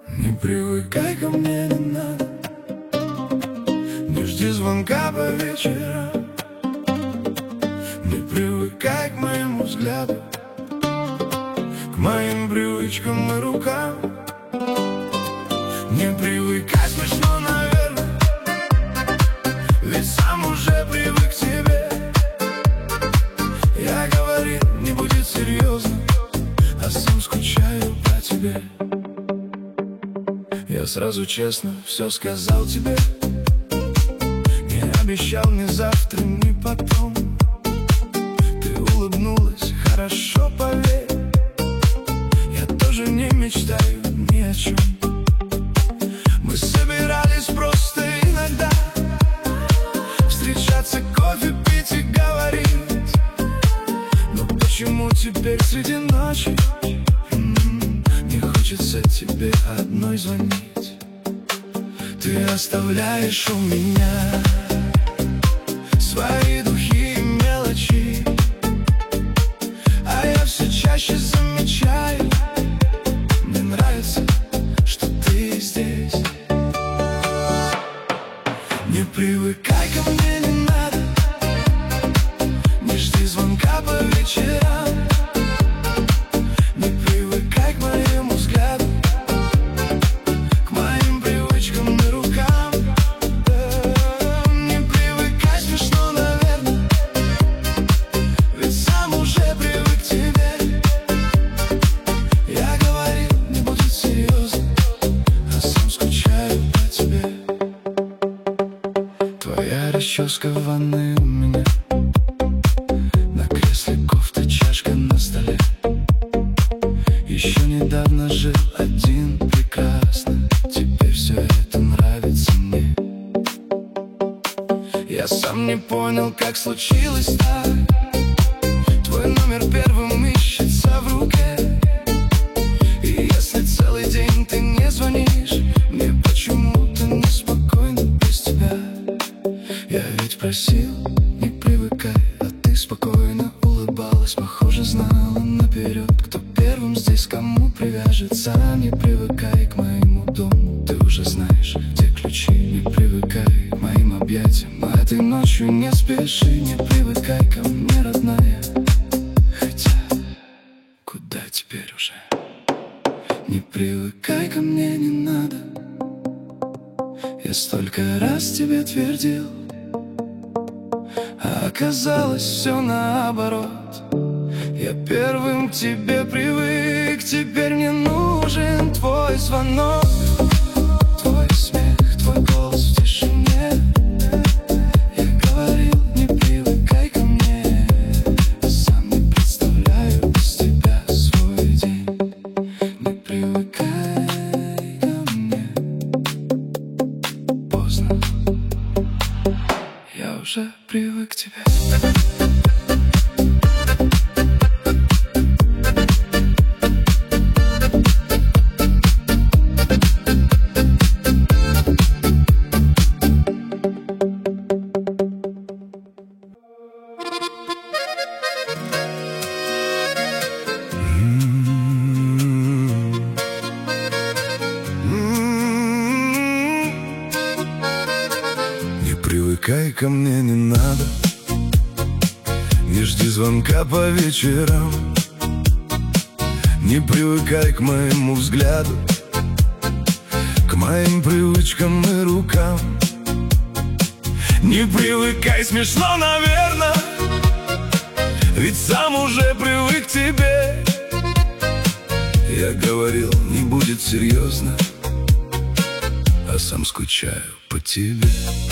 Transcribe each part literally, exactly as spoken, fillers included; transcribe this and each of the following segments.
Не привыкай ко мне, не надо. Не жди звонка по вечерам. Не привыкай к моему взгляду, к моим привычкам и рукам. Не привыкай, смешно, наверное, ведь сам уже привык к тебе. Я говорил, не будет серьезно, а сам скучаю по тебе. Я сразу честно все сказал тебе. Не обещал ни завтра, ни потом. Ты улыбнулась, хорошо, поверь. Я тоже не мечтаю ни о чем. Мы собирались просто иногда встречаться, кофе пить и говорить. Но почему теперь среди ночи не хочется тебе одной звонить? Ты оставляешь у меня свои духи и мелочи, а я все чаще замечаю, мне нравится, что ты здесь. Не привыкай ко мне, не надо. Не жди звонка по вечерам. Не привыкай к моему взгляду, к моим привычкам и рукам. Не привыкай, смешно, наверное, ведь сам уже привык к тебе. Я говорил, не будет серьезно, а сам скучаю по тебе. Твоя расческа в ванной у меня, на кресле кофта, чашка на столе. Еще недавно жил один прекрасно, теперь все это нравится мне. Я сам не понял, как случилось так. Твой номер первым ищется в руке. И если целый день ты не звонишь, мне почему-то неспокойно без тебя. Я ведь просил, не привыкай, а ты спокойно улыбалась. Похоже, знала наперед, кто первым здесь кому привяжется. Не привыкай к моему дому, ты уже знаешь, где ключи. Не привыкай к моим объятиям, а этой ночью не спеши. Не привыкай ко мне, родная, хотя куда теперь уже? Не привыкай ко мне, не надо. Я столько раз тебе твердил, а оказалось все наоборот. Я первым к тебе привык, теперь мне нужен твой звонок, твой смех, твой голос в тишине. Я говорил, не привыкай ко мне, сам не представляю без тебя свой день. Не привыкай ко мне, поздно, я уже привык к тебе. Не привыкай ко мне, не надо. Не жди звонка по вечерам. Не привыкай к моему взгляду, к моим привычкам и рукам. Не привыкай, смешно, наверное, ведь сам уже привык к тебе. Я говорил, не будет серьезно, а сам скучаю по тебе.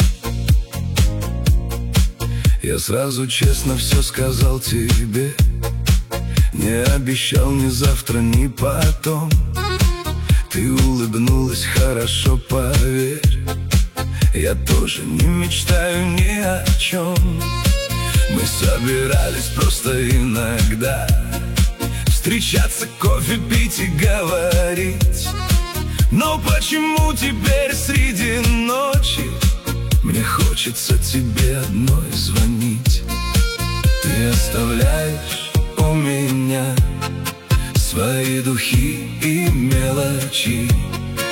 Я сразу честно все сказал тебе. Не обещал ни завтра, ни потом. Ты улыбнулась, хорошо, поверь. Я тоже не мечтаю ни о чем. Мы собирались просто иногда встречаться, кофе пить и говорить. Но почему теперь среди ночи мне хочется тебе одной звонить? Ты оставляешь у меня свои духи и мелочи,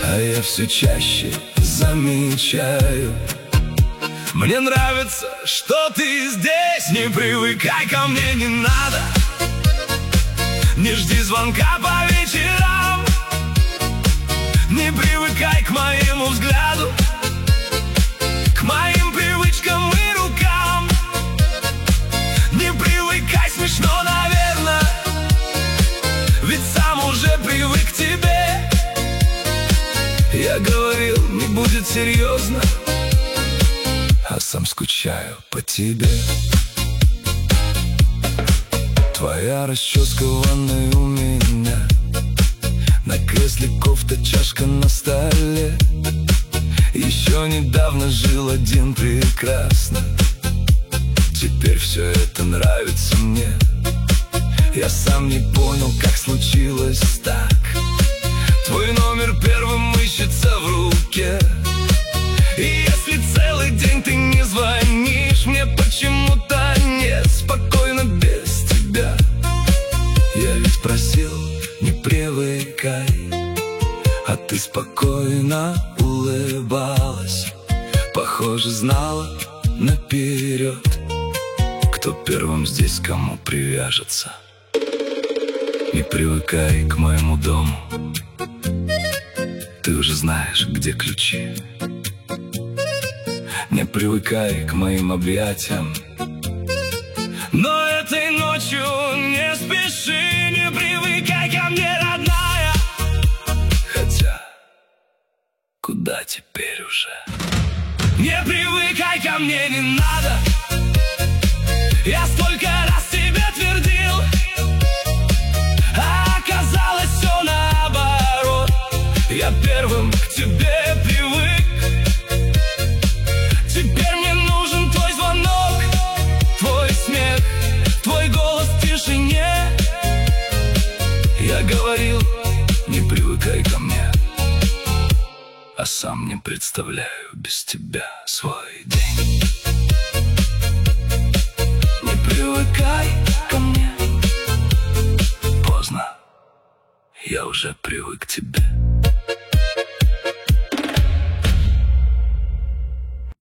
А я все чаще замечаю: мне нравится, что ты здесь. Не привыкай ко мне, не надо. Не жди звонка по вечерам. Не привыкай к моему взгляду, к моим привычкам и рукам. Не привыкай, смешно, наверное, ведь сам уже привык к тебе. Я говорил, не будет серьезно, а сам скучаю по тебе. Твоя расческа в ванной у меня, на кресле кофта, чашка на столе. Еще недавно жил один прекрасно, теперь все это нравится мне. Я сам не понял, как случилось так. Твой номер первым ищется в руке. И если целый день ты не звонишь, мне почему-то неспокойно без тебя. Я ведь просил, не привыкай, а ты спокойно улыбалась. Похоже, знала наперед, кто первым здесь кому привяжется. Не привыкай к моему дому, ты уже знаешь, где ключи. Не привыкай к моим объятиям, но этой ночью не спеши. Не привыкай ко мне, родная, хотя куда теперь уже? Не привыкай ко мне, не надо. Я столько раз тебе твердил, а оказалось все наоборот. Я первым к тебе привык. Теперь мне нужен твой звонок, твой смех, твой голос в тишине. Я говорил, не привыкай ко мне, а сам не представляю без тебя свой день. Не привыкай ко мне, поздно, я уже привык к тебе.